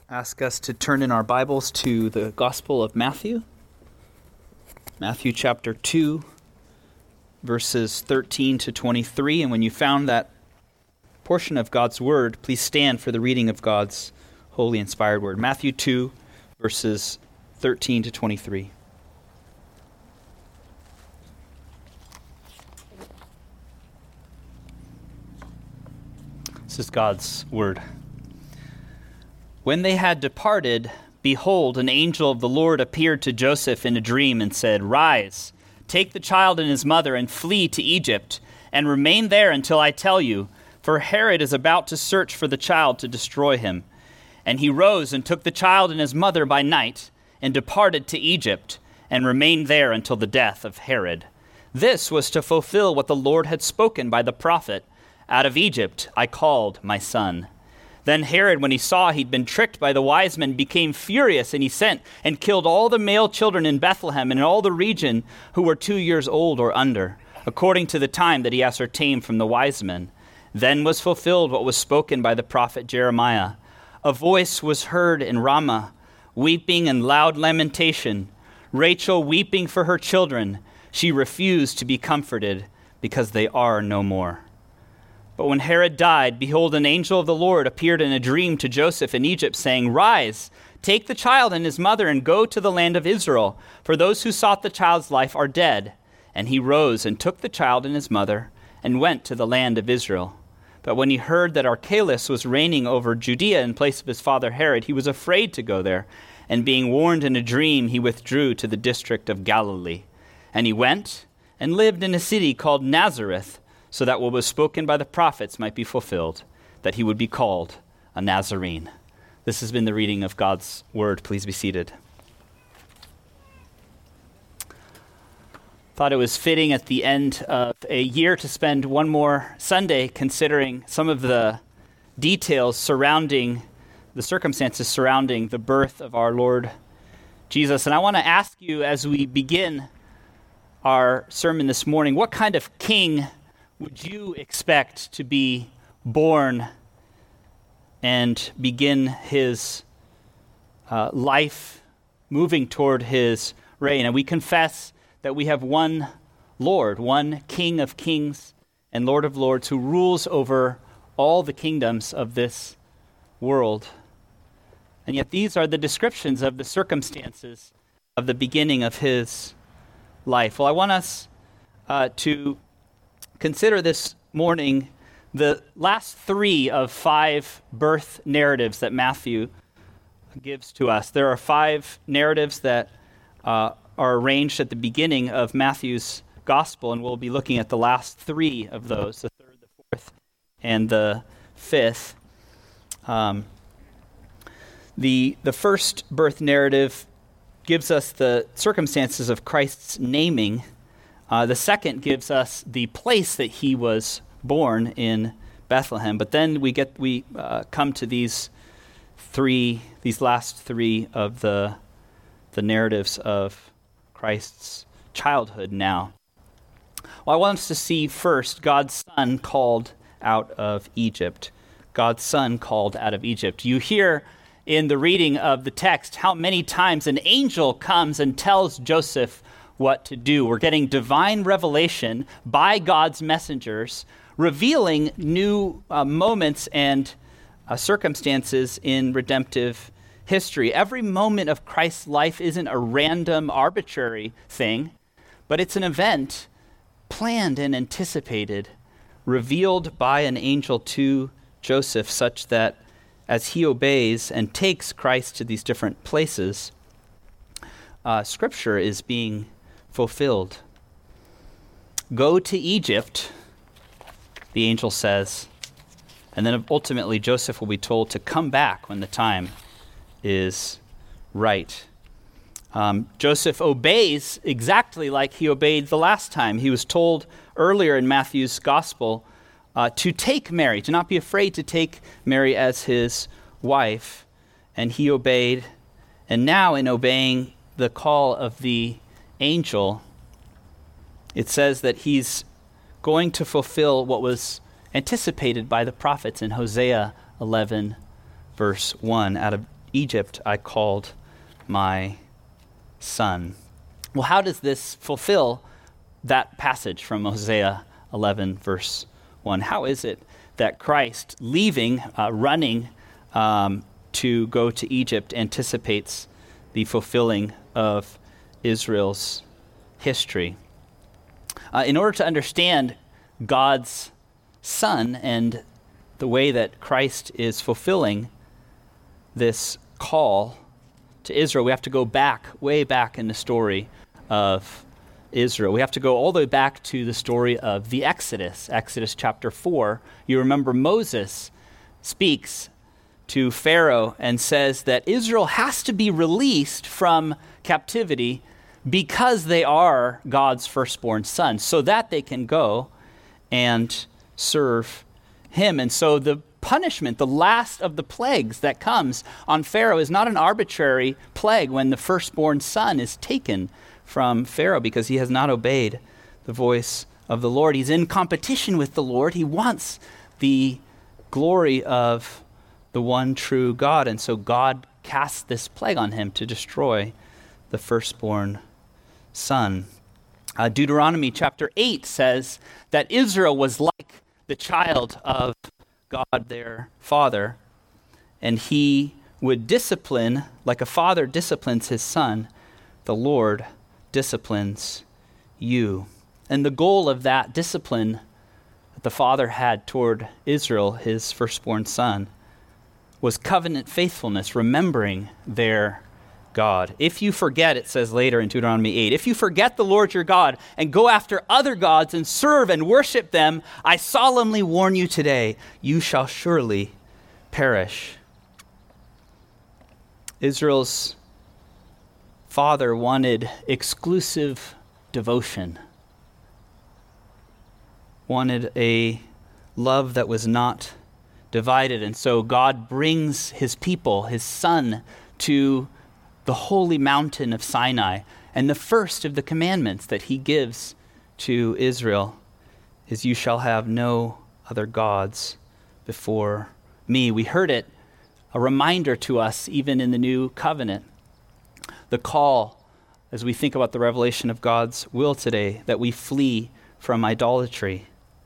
ask us to turn in our Bibles to the Gospel of Matthew. Matthew chapter 2, verses 13 to 23. And when you found that portion of God's Word, please stand for the reading of God's holy inspired Word. Matthew 2, verses 13 to 23. This is God's Word. When they had departed, behold, an angel of the Lord appeared to Joseph in a dream and said, "Rise, take the child and his mother and flee to Egypt, and remain there until I tell you, for Herod is about to search for the child to destroy him." And he rose and took the child and his mother by night, and departed to Egypt, and remained there until the death of Herod. This was to fulfill what the Lord had spoken by the prophet, "Out of Egypt I called my son." Then Herod, when he saw he'd been tricked by the wise men, became furious, and he sent and killed all the male children in Bethlehem and in all the region who were 2 years old or under, according to the time that he ascertained from the wise men. Then was fulfilled what was spoken by the prophet Jeremiah. A voice was heard in Ramah, weeping and loud lamentation, Rachel weeping for her children. She refused to be comforted because they are no more. But when Herod died, behold, an angel of the Lord appeared in a dream to Joseph in Egypt, saying, "Rise, take the child and his mother and go to the land of Israel, for those who sought the child's life are dead." And he rose and took the child and his mother and went to the land of Israel. But when he heard that Archelaus was reigning over Judea in place of his father Herod, he was afraid to go there. And being warned in a dream, he withdrew to the district of Galilee. And he went and lived in a city called Nazareth, so that what was spoken by the prophets might be fulfilled, that he would be called a Nazarene. This has been the reading of God's Word. Please be seated. Thought it was fitting at the end of a year to spend one more Sunday considering some of the details surrounding the circumstances surrounding the birth of our Lord Jesus. And I want to ask you as we begin our sermon this morning, what kind of king would you expect to be born and begin his life moving toward his reign? And we confess that we have one Lord, one King of kings and Lord of lords who rules over all the kingdoms of this world. And yet these are the descriptions of the circumstances of the beginning of his life. Well, I want us to consider this morning the last 3 of 5 birth narratives that Matthew gives to us. There are 5 narratives that are arranged at the beginning of Matthew's gospel, and we'll be looking at the last 3 of those, the 3rd, the 4th, and the 5th. The first birth narrative gives us the circumstances of Christ's naming. The second gives us the place that he was born in Bethlehem. But then we come to these last 3 of the narratives of Christ's childhood now. Well, I want us to see first God's Son called out of Egypt. God's Son called out of Egypt. You hear in the reading of the text how many times an angel comes and tells Joseph what to do. We're getting divine revelation by God's messengers, revealing new moments and circumstances in redemptive history. Every moment of Christ's life isn't a random, arbitrary thing, but it's an event planned and anticipated, revealed by an angel to Joseph, such that as he obeys and takes Christ to these different places, Scripture is being fulfilled. Go to Egypt, the angel says, and then ultimately Joseph will be told to come back when the time is right. Joseph obeys exactly like he obeyed the last time. He was told earlier in Matthew's gospel to take Mary, to not be afraid to take Mary as his wife, and he obeyed. And now in obeying the call of the angel, it says that he's going to fulfill what was anticipated by the prophets in Hosea 11, verse 1. Out of Egypt I called my son. Well, how does this fulfill that passage from Hosea 11, verse 1? How is it that Christ, leaving, running to go to Egypt, anticipates the fulfilling of Israel's history? In order to understand God's Son and the way that Christ is fulfilling this call to Israel, we have to go back, way back in the story of Israel. We have to go all the way back to the story of the Exodus, Exodus chapter 4. You remember Moses speaks to Pharaoh and says that Israel has to be released from captivity because they are God's firstborn sons, so that they can go and serve him. And so the punishment, the last of the plagues that comes on Pharaoh, is not an arbitrary plague when the firstborn son is taken from Pharaoh because he has not obeyed the voice of the Lord. He's in competition with the Lord. He wants the glory of the one true God. And so God casts this plague on him to destroy the firstborn son. Deuteronomy chapter 8 says that Israel was like the child of God, their father, and he would discipline, like a father disciplines his son, the Lord disciplines you. And the goal of that discipline that the father had toward Israel, his firstborn son, was covenant faithfulness, remembering their God. If you forget, it says later in Deuteronomy 8, if you forget the Lord your God and go after other gods and serve and worship them, I solemnly warn you today, you shall surely perish. Israel's father wanted exclusive devotion, wanted a love that was not divided. And so God brings his people, his son, to the holy mountain of Sinai. And the first of the commandments that he gives to Israel is, you shall have no other gods before me. We heard it, a reminder to us even in the new covenant. The call, as we think about the revelation of God's will today, that we flee from idolatry.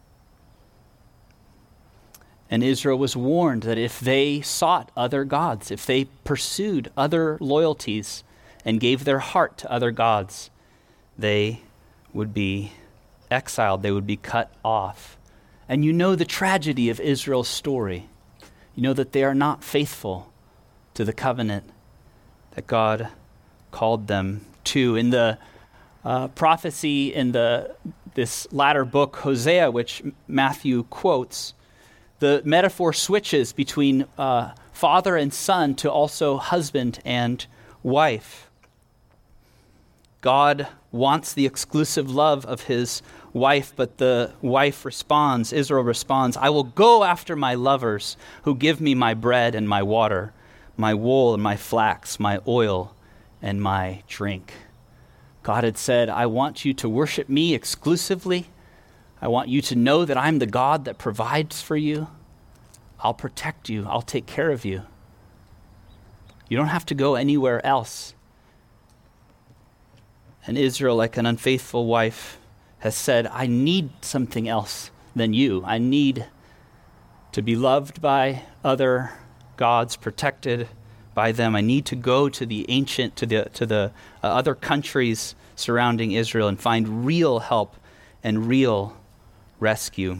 And Israel was warned that if they sought other gods, if they pursued other loyalties and gave their heart to other gods, they would be exiled, they would be cut off. And you know the tragedy of Israel's story. You know that they are not faithful to the covenant that God called them to. In the prophecy in this latter book, Hosea, which Matthew quotes, the metaphor switches between father and son to also husband and wife. God wants the exclusive love of his wife, but the wife responds, Israel responds, I will go after my lovers who give me my bread and my water, my wool and my flax, my oil and my drink. God had said, I want you to worship me exclusively. I want you to know that I'm the God that provides for you. I'll protect you. I'll take care of you. You don't have to go anywhere else. And Israel, like an unfaithful wife, has said, I need something else than you. I need to be loved by other gods, protected by them. I need to go to the other countries surrounding Israel and find real help and real rescue.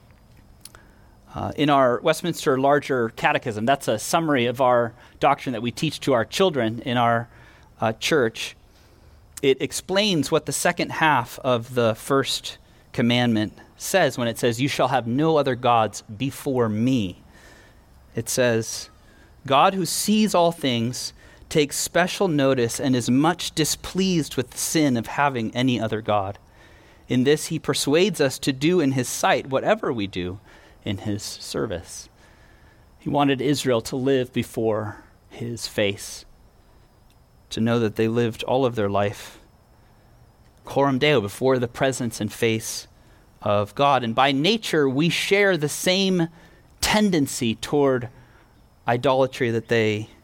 In our Westminster Larger Catechism, that's a summary of our doctrine that we teach to our children in our church. It explains what the second half of the first commandment says when it says, you shall have no other gods before me. It says, God who sees all things takes special notice and is much displeased with the sin of having any other God. In this he persuades us to do in his sight whatever we do in his service. He wanted Israel to live before his face, to know that they lived all of their life coram Deo, before the presence and face of God. And by nature, we share the same tendency toward idolatry that they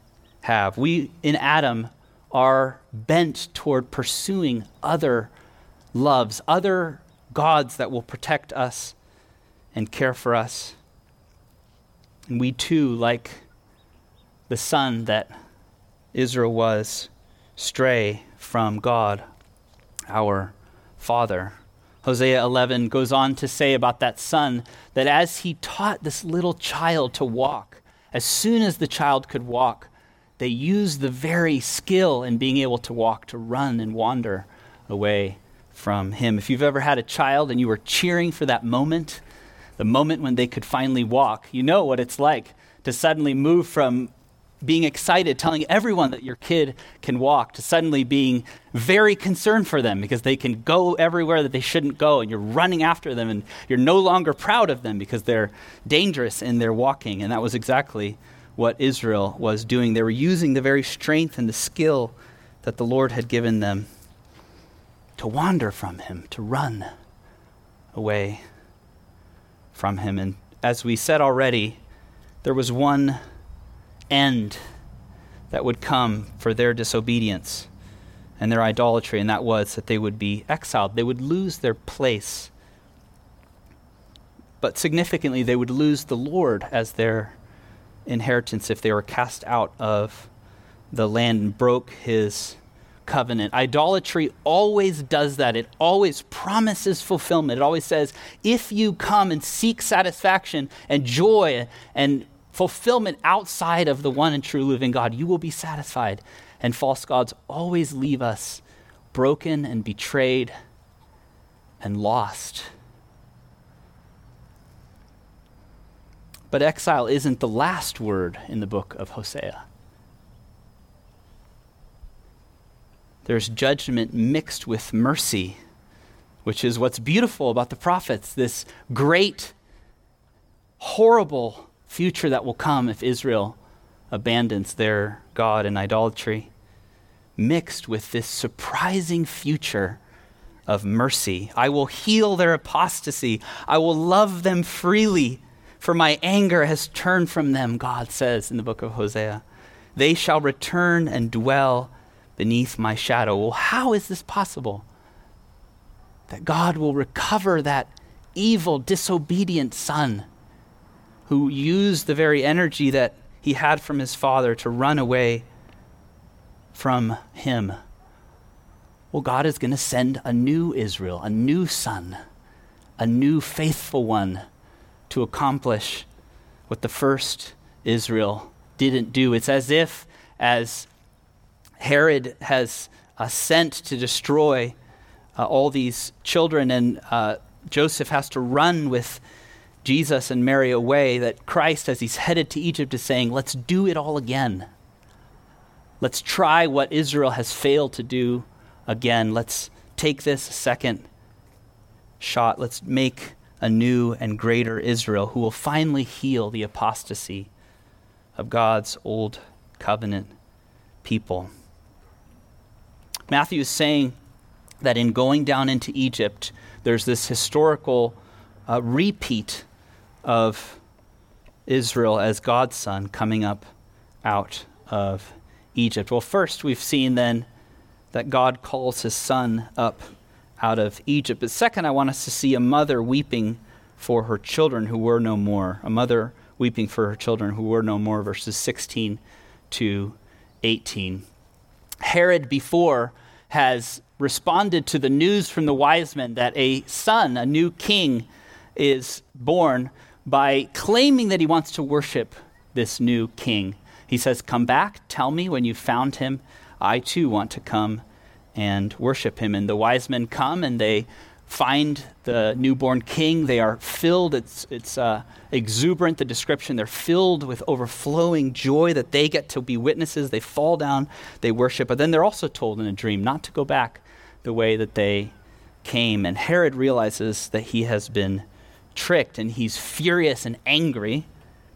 have. We in Adam are bent toward pursuing other loves, other gods that will protect us and care for us. And we too, like the son that Israel was, stray from God, our Father. Hosea 11 goes on to say about that son that as he taught this little child to walk, as soon as the child could walk, they used the very skill in being able to walk to run and wander away from him. If you've ever had a child and you were cheering for that moment, the moment when they could finally walk, you know what it's like to suddenly move from being excited, telling everyone that your kid can walk, to suddenly being very concerned for them because they can go everywhere that they shouldn't go, and you're running after them, and you're no longer proud of them because they're dangerous in their walking. And that was exactly what Israel was doing. They were using the very strength and the skill that the Lord had given them to wander from him, to run away from him. And as we said already, there was one end that would come for their disobedience and their idolatry, and that was that they would be exiled. They would lose their place. But significantly, they would lose the Lord as their inheritance if they were cast out of the land and broke his covenant. Idolatry always does that. It always promises fulfillment. It always says, if you come and seek satisfaction and joy and fulfillment outside of the one and true living God, you will be satisfied. And false gods always leave us broken and betrayed and lost. But exile isn't the last word in the book of Hosea. There's judgment mixed with mercy, which is what's beautiful about the prophets, this great, horrible future that will come if Israel abandons their God in idolatry, mixed with this surprising future of mercy. I will heal their apostasy. I will love them freely, for my anger has turned from them, God says in the book of Hosea. They shall return and dwell beneath my shadow. Well, how is this possible? That God will recover that evil, disobedient son who used the very energy that he had from his father to run away from him. Well, God is going to send a new Israel, a new son, a new faithful one to accomplish what the first Israel didn't do. It's as if, as Herod has sent to destroy all these children, and Joseph has to run with Jesus and Mary away, that Christ, as he's headed to Egypt, is saying, let's do it all again. Let's try what Israel has failed to do again. Let's take this second shot. Let's make a new and greater Israel who will finally heal the apostasy of God's old covenant people. Matthew is saying that in going down into Egypt, there's this historical repeat of Israel as God's son coming up out of Egypt. Well, first we've seen then that God calls his son up out of Egypt. But second, I want us to see a mother weeping for her children who were no more. A mother weeping for her children who were no more, verses 16 to 18. Herod before has responded to the news from the wise men that a son, a new king, is born by claiming that he wants to worship this new king. He says, come back, tell me when you found him. I too want to come and worship him. And the wise men come and they find the newborn king. They are filled, it's exuberant, the description. They're filled with overflowing joy that they get to be witnesses. They fall down, they worship. But then they're also told in a dream not to go back the way that they came. And Herod realizes that he has been tricked, and he's furious and angry.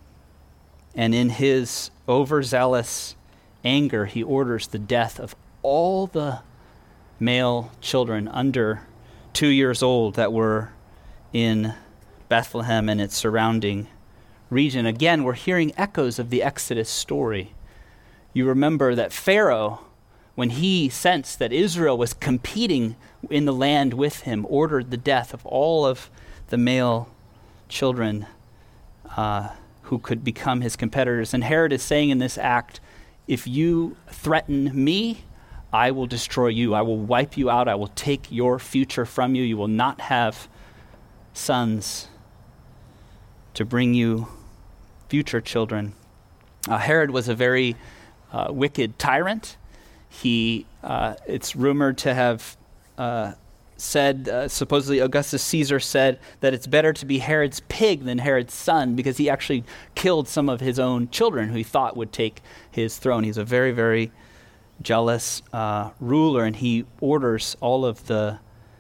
And in his overzealous anger, he orders the death of all the male children under 2 years old that were in Bethlehem and its surrounding region. Again, we're hearing echoes of the Exodus story. You remember that Pharaoh, when he sensed that Israel was competing in the land with him, ordered the death of all of the male children who could become his competitors. And Herod is saying in this act, if you threaten me, I will destroy you. I will wipe you out. I will take your future from you. You will not have sons to bring you future children. Herod was a very wicked tyrant. It's rumored to have said, supposedly Augustus Caesar said that it's better to be Herod's pig than Herod's son, because he actually killed some of his own children who he thought would take his throne. He's a very, very jealous ruler, and he orders all of the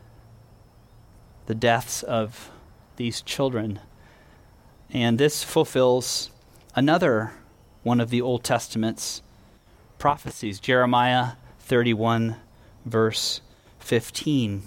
deaths of these children. And this fulfills another one of the Old Testament's prophecies, Jeremiah 31, verse 15.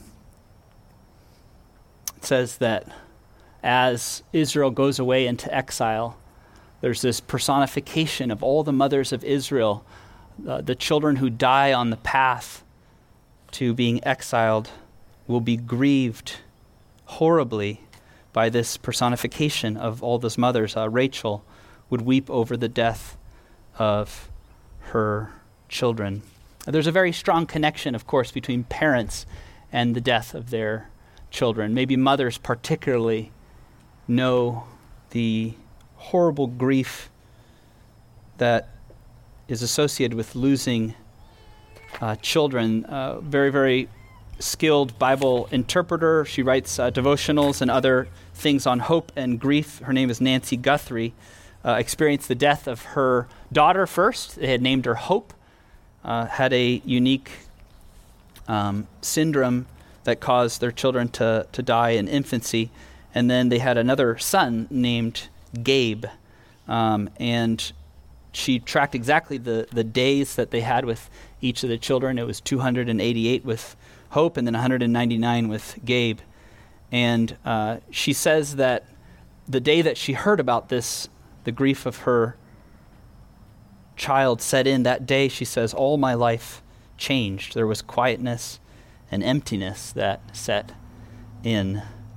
It says that as Israel goes away into exile, there's this personification of all the mothers of Israel, the children who die on the path to being exiled will be grieved horribly by this personification of all those mothers. Rachel would weep over the death of her children. There's a very strong connection, of course, between parents and the death of their children. Maybe mothers particularly know the horrible grief that is associated with losing children. Very, very skilled Bible interpreter. She writes devotionals and other things on hope and grief. Her name is Nancy Guthrie. Experienced the death of her daughter first. They had named her Hope. Had a unique syndrome that caused their children to die in infancy. And then they had another son named Gabe. And she tracked exactly the days that they had with each of the children. It was 288 with Hope and then 199 with Gabe. And she says that the day that she heard about this, the grief of her child set in, that day, she says, all my life changed. There was quietness and emptiness that set in.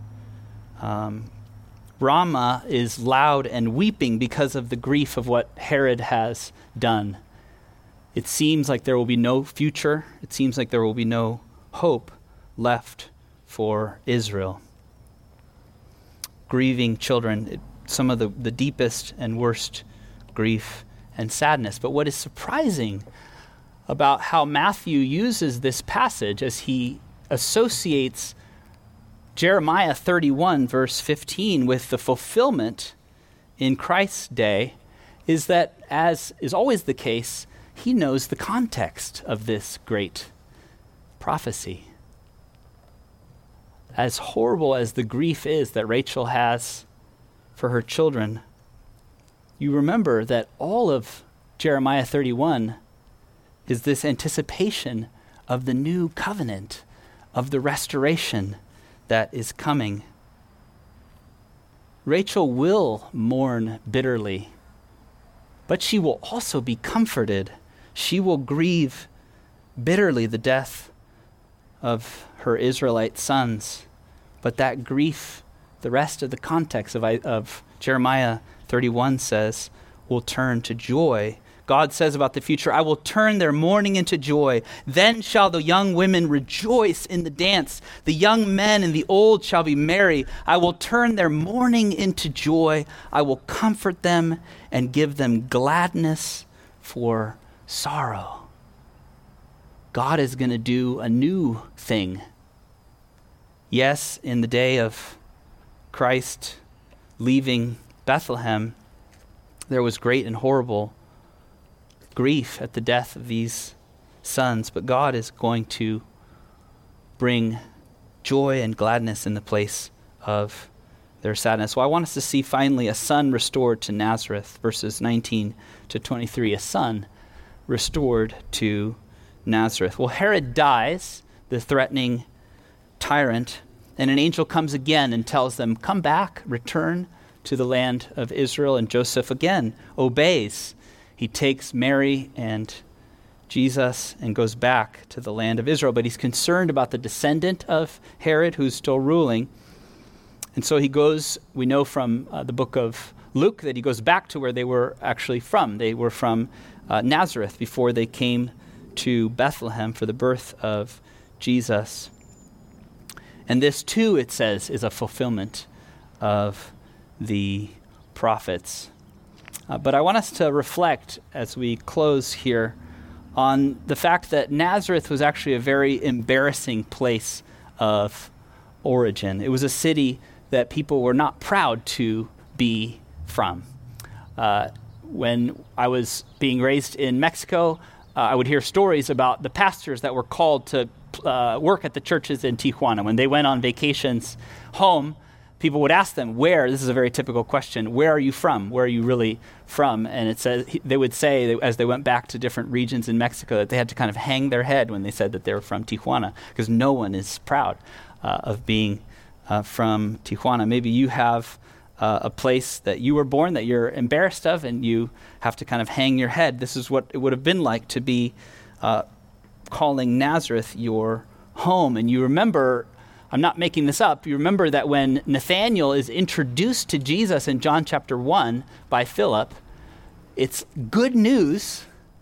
Ramah is loud and weeping because of the grief of what Herod has done. It seems like there will be no future. It seems like there will be no hope left for Israel. Grieving children, some of the deepest and worst grief and sadness. But what is surprising about how Matthew uses this passage as he associates Jeremiah 31, verse 15, with the fulfillment in Christ's day, is that, as is always the case, he knows the context of this great prophecy. As horrible as the grief is that Rachel has for her children, you remember that all of Jeremiah 31 is this anticipation of the new covenant, of the restoration that is coming. Rachel will mourn bitterly, but she will also be comforted. She will grieve bitterly the death of her Israelite sons. But that grief, the rest of the context of Jeremiah 31 says, will turn to joy. God says about the future, I will turn their mourning into joy. Then shall the young women rejoice in the dance. The young men and the old shall be merry. I will turn their mourning into joy. I will comfort them and give them gladness for sorrow. God is going to do a new thing. Yes, in the day of Christ leaving Bethlehem, there was great and horrible grief at the death of these sons, but God is going to bring joy and gladness in the place of their sadness. Well, I want us to see finally a son restored to Nazareth, verses 19 to 23, a son restored to Nazareth. Well, Herod dies, the threatening tyrant, and an angel comes again and tells them, come back, return to the land of Israel, and Joseph again obeys. he takes Mary and Jesus and goes back to the land of Israel. But he's concerned about the descendant of Herod who's still ruling. And so he goes, we know from the book of Luke that he goes back to where they were actually from. They were from Nazareth before they came to Bethlehem for the birth of Jesus. And this too, it says, is a fulfillment of the prophets. But I want us to reflect as we close here on the fact that Nazareth was actually a very embarrassing place of origin. It was a city that people were not proud to be from. When I was being raised in Mexico, I would hear stories about the pastors that were called to work at the churches in Tijuana. When they went on vacations home, people would ask them, where, this is a very typical question, where are you from? Where are you really from? And it says, they would say, as they went back to different regions in Mexico, that they had to kind of hang their head when they said that they were from Tijuana, because no one is proud of being from Tijuana. Maybe you have a place that you were born that you're embarrassed of, and you have to kind of hang your head. This is what it would have been like to be calling Nazareth your home. And you remember, I'm not making this up, you remember that when Nathanael is introduced to Jesus in John chapter 1 by Philip, it's good news.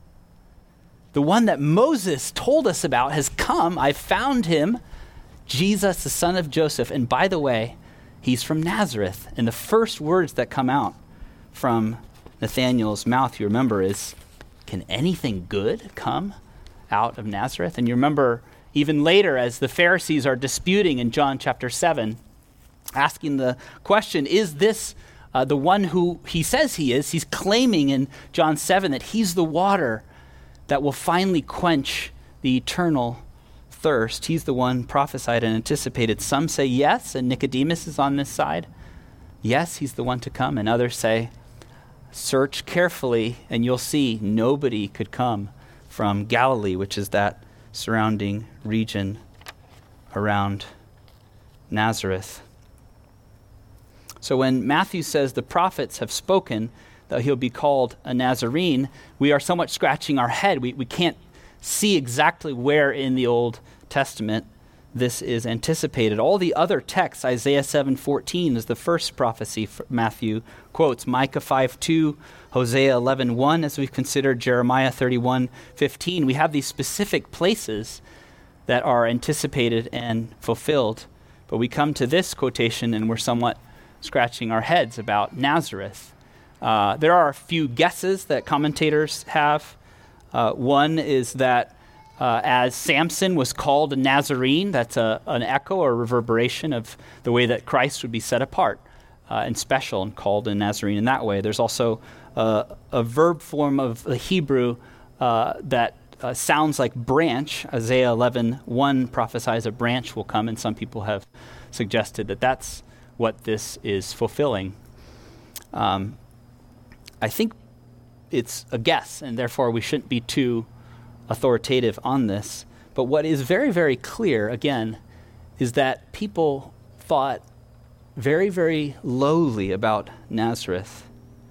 The one that Moses told us about has come. I found him, Jesus, the son of Joseph. And by the way, he's from Nazareth. And the first words that come out from Nathanael's mouth, you remember, is, can anything good come out of Nazareth? And you remember even later, as the Pharisees are disputing in John chapter 7, asking the question, is this the one who he says he is? He's claiming in John 7 that he's the water that will finally quench the eternal thirst. He's the one prophesied and anticipated. Some say yes, and Nicodemus is on this side. Yes, he's the one to come. And others say, search carefully and you'll see nobody could come from Galilee, which is that surrounding region around Nazareth. So when Matthew says the prophets have spoken that he'll be called a Nazarene, we are somewhat scratching our head. We can't see exactly where in the Old Testament this is anticipated. All the other texts, Isaiah 7:14 is the first prophecy Matthew quotes, Micah 5:2, Hosea 11:1, as we've considered, Jeremiah 31:15. We have these specific places that are anticipated and fulfilled, but we come to this quotation and we're somewhat scratching our heads about Nazareth. There are a few guesses that commentators have. One is that as Samson was called a Nazarene, that's an echo or reverberation of the way that Christ would be set apart and special and called a Nazarene in that way. There's also a verb form of the Hebrew that sounds like branch. Isaiah 11:1 prophesies a branch will come, and some people have suggested that that's what this is fulfilling. I think it's a guess, and therefore we shouldn't be too authoritative on this. But what is very, very clear, again, is that people thought very, very lowly about Nazareth.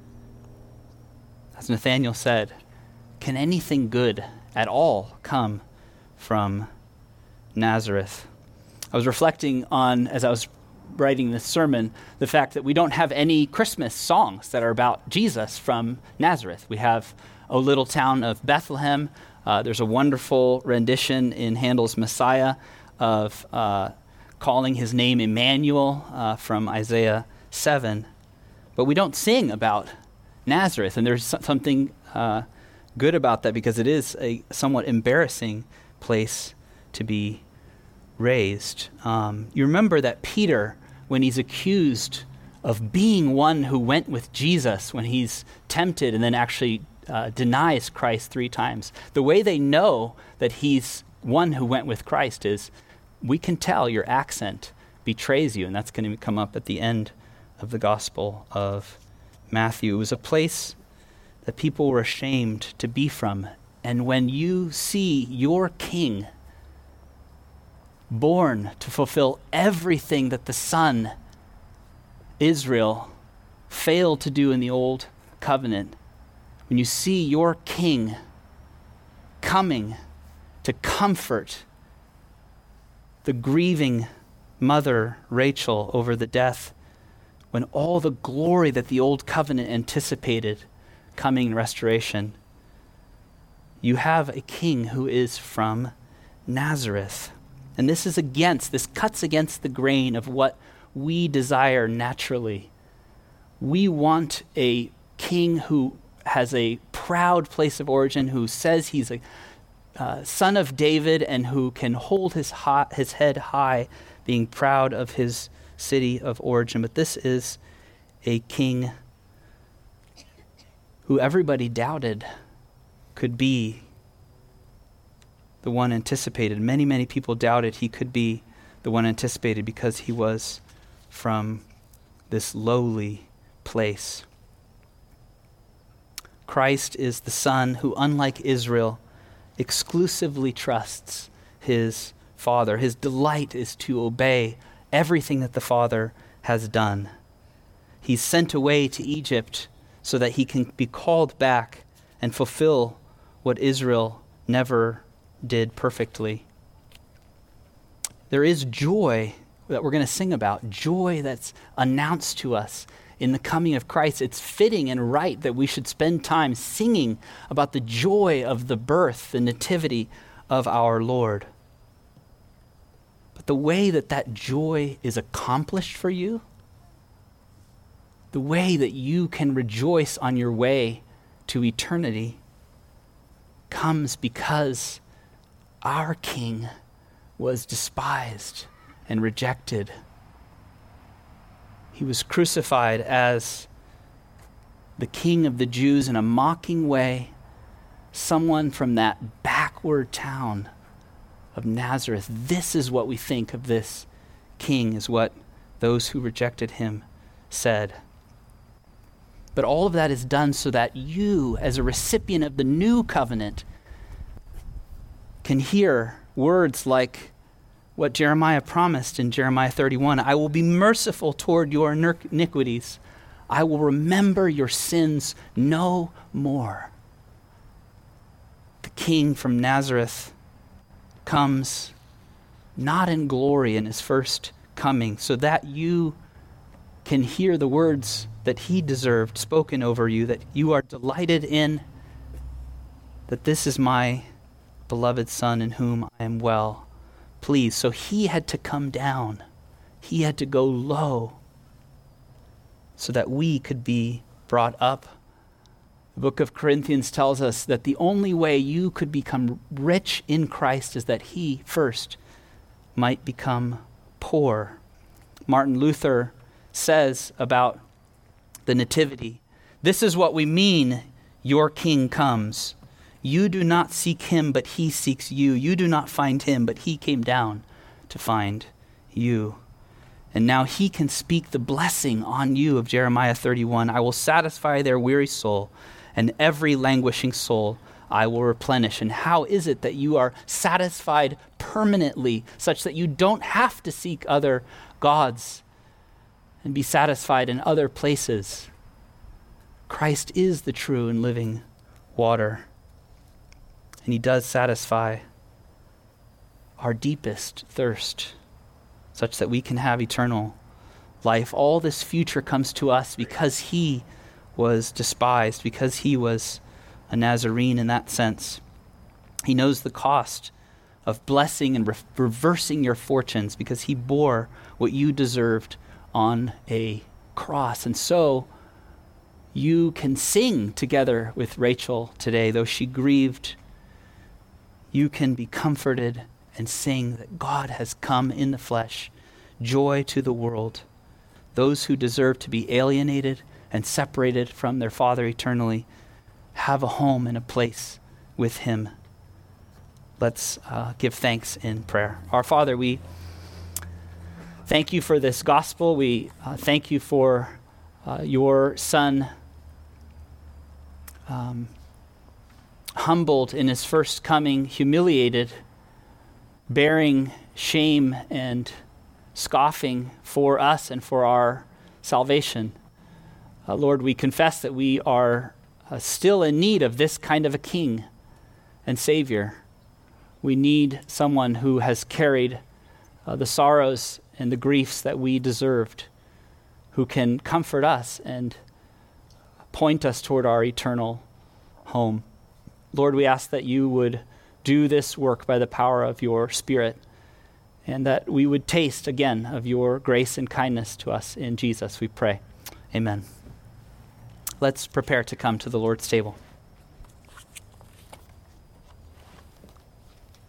As Nathanael said, can anything good at all come from Nazareth? I was reflecting on, as I was writing this sermon, the fact that we don't have any Christmas songs that are about Jesus from Nazareth. We have O Little Town of Bethlehem. There's a wonderful rendition in Handel's Messiah of calling his name Emmanuel from Isaiah 7. But we don't sing about Nazareth, and there's something good about that because it is a somewhat embarrassing place to be raised. You remember that Peter, when he's accused of being one who went with Jesus, when he's tempted and then actually denies Christ 3 times, the way they know that he's one who went with Christ is, we can tell your accent betrays you, and that's going to come up at the end of the Gospel of Matthew. It was a place that people were ashamed to be from, and when you see your king born to fulfill everything that the son, Israel, failed to do in the old covenant, when you see your King coming to comfort the grieving mother Rachel over the death, when all the glory that the old covenant anticipated coming in restoration, you have a king who is from Nazareth. And this cuts against the grain of what we desire naturally. We want a king who has a proud place of origin, who says he's a son of David and who can hold his head high, being proud of his city of origin. But this is a king who everybody doubted could be the one anticipated. Many, many people doubted he could be the one anticipated because he was from this lowly place. Christ is the Son who, unlike Israel, exclusively trusts his Father. His delight is to obey everything that the Father has done. He's sent away to Egypt so that he can be called back and fulfill what Israel never did perfectly. There is joy that we're going to sing about, joy that's announced to us in the coming of Christ. It's fitting and right that we should spend time singing about the joy of the birth, the nativity of our Lord. But the way that joy is accomplished for you, the way that you can rejoice on your way to eternity, comes because our King was despised and rejected. He was crucified as the King of the Jews in a mocking way, someone from that backward town of Nazareth. This is what we think of this King, is what those who rejected him said. But all of that is done so that you, as a recipient of the new covenant, can hear words like what Jeremiah promised in Jeremiah 31. I will be merciful toward your iniquities. I will remember your sins no more. The King from Nazareth comes not in glory in his first coming, so that you can hear the words that he deserved spoken over you, that you are delighted in, that this is my beloved Son in whom I am well pleased. So he had to come down. He had to go low so that we could be brought up. The book of Corinthians tells us that the only way you could become rich in Christ is that he first might become poor. Martin Luther says about the nativity, this is what we mean, your King comes. You do not seek him, but he seeks you. You do not find him, but he came down to find you. And now he can speak the blessing on you of Jeremiah 31. I will satisfy their weary soul, and every languishing soul I will replenish. And how is it that you are satisfied permanently, such that you don't have to seek other gods and be satisfied in other places? Christ is the true and living water. And he does satisfy our deepest thirst, such that we can have eternal life. All this future comes to us because he was despised, because he was a Nazarene in that sense. He knows the cost of blessing and reversing your fortunes, because he bore what you deserved on a cross. And so you can sing together with Rachel today, though she grieved. You can be comforted and sing that God has come in the flesh, joy to the world. Those who deserve to be alienated and separated from their Father eternally have a home and a place with him. Let's give thanks in prayer. Our Father, we thank you for this gospel. We thank you for your Son, humbled in his first coming, humiliated, bearing shame and scoffing for us and for our salvation. Lord, we confess that we are still in need of this kind of a king and savior. We need someone who has carried the sorrows and the griefs that we deserved, who can comfort us and point us toward our eternal home. Lord, we ask that you would do this work by the power of your Spirit, and that we would taste again of your grace and kindness to us. In Jesus we pray. Amen. Let's prepare to come to the Lord's table.